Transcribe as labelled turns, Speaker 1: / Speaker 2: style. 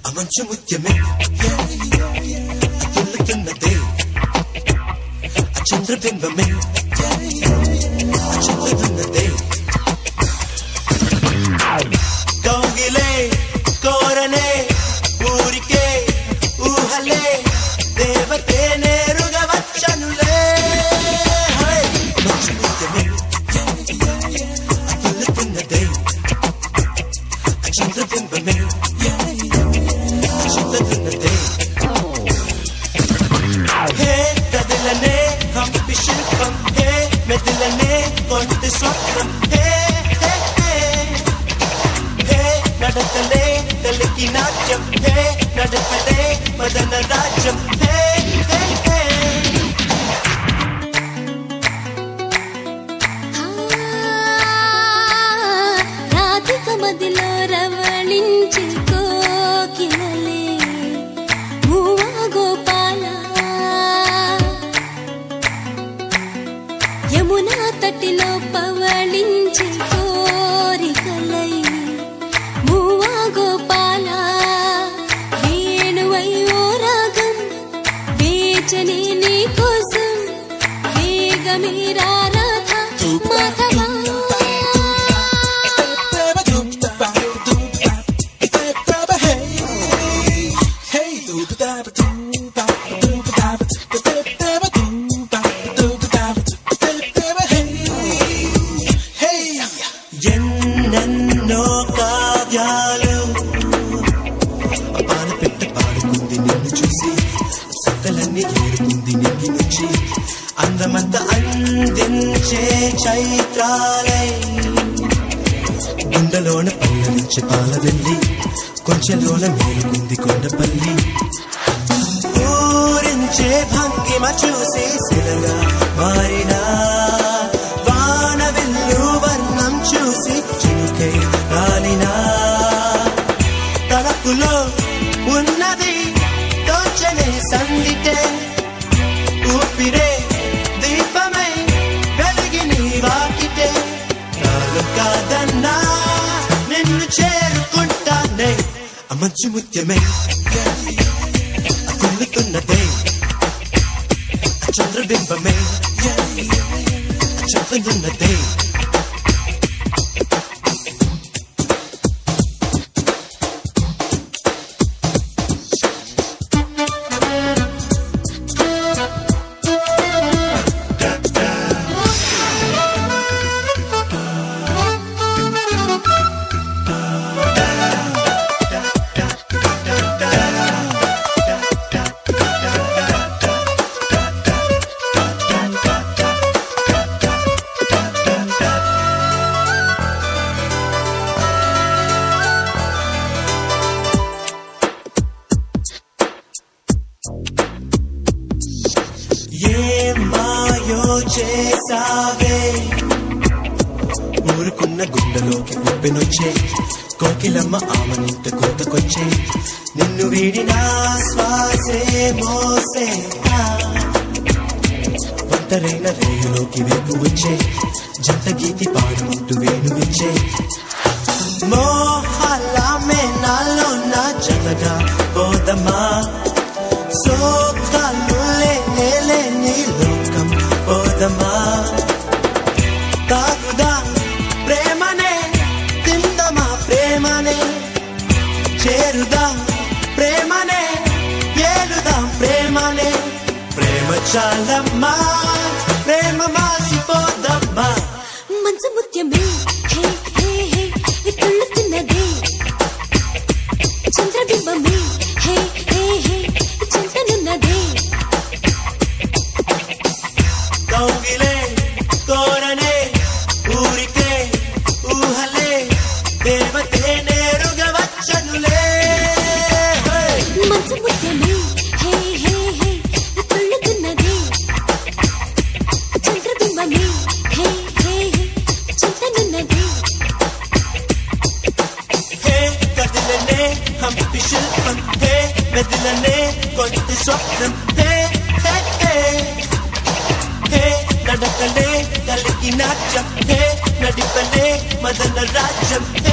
Speaker 1: అమంచు ముత్యమే అతులుతున్నదే చంద్రబింబమే అచుతున్నదే కౌగిలే కోరనే ఊరికే ఊహలే దేవతే నేరుగా వచ్చనులే అమంచు ముత్యమే అతులుతున్నదే చంద్రబింబమే అచుతున్నదే హే కదలనే హంపి శిల్పం హే మెదలనే కొంత స్వప్నం హే హే హే హే నడతలే తలకి నాట్యం హే నడపలే మదన రాజ్యం హే హే హే
Speaker 2: రాధిక మదిలో రవళించి కోకిలలే మూవా గోపాల యమునా తటిలో పవళించి కోరికలై మూవా గోపాల వేణువై ఓ రాగం వేచనే నీ కోసం వేగమీరా రాధ మాధవా
Speaker 1: ఎన్నెన్నో కావ్యాలు పాలు పెట్ట పాడుకుంది నిన్ను చూసి సకలన్నీ ఏరుకుంది నిన్ను నుంచి అందమంతా అందించే చైత్రాలై గుండెలోన పల్లవించే పాల వెళ్ళి కొంచెంలోన మేలుకుంది కొండపల్లి ఊరించే భంగిమ చూసి శిలగా మారినా వానవిల్లు వర్ణం చూసి చినుకై రాలినా తలపులో ఉన్నది తోచనే సందిటే ఊపిరే దీపమై వెలిగి నీ వాకిటే నాలు కాదన్నా నిన్ను చేరుకుంటానే అమంచు ముత్యమే అతులుతున్నదే చంద్రబింబమే అచుతున్నదే మాయో చేసావే ఊరుకున్న గుండెలోకి ఉప్పెనొచ్చే కోకిలమ్మ ఆమనింట కోతకొచ్చే నిన్ను వీడిన శ్వాసే మోసే ఒంటరైన రేయులోకి వేపు వచ్చే జంట గీతి పాడుకుంటూ వేణువిచ్చే మోహాలమే నాలో నా జతగా పోదమ్మా సోకాలు లేలే నీ లోకం పోదమ్మా తాగుదా ప్రేమనే తిందమా ప్రేమనే చేరుదా ప్రేమనే ఏలుదాం ప్రేమనే ప్రేమ చాలమ్మా ప్రేమ మాసిపోదమ్మా
Speaker 2: మంచు ముత్యమే హే హే హే వితుళ్ళుతున్నదే చంద్రబింబమే హే హే హే చింతనున్నదే
Speaker 1: కౌగిలే కోరనే ఊరికే ఊహలే దేవతే నేరుగా వచ్చనులే
Speaker 2: మంచు ముత్యమే హే హే హే వితుళ్ళుతున్నదే చంద్రబింబమే హే హే హే చింతనున్నదే
Speaker 1: హే కదలనే హంపి శిల్పం హే మెదలనే కొంత స్వప్నం హే హే హే హే నడకలే కలికి నాట్యం హే నడిపలే మదన రాజ్యం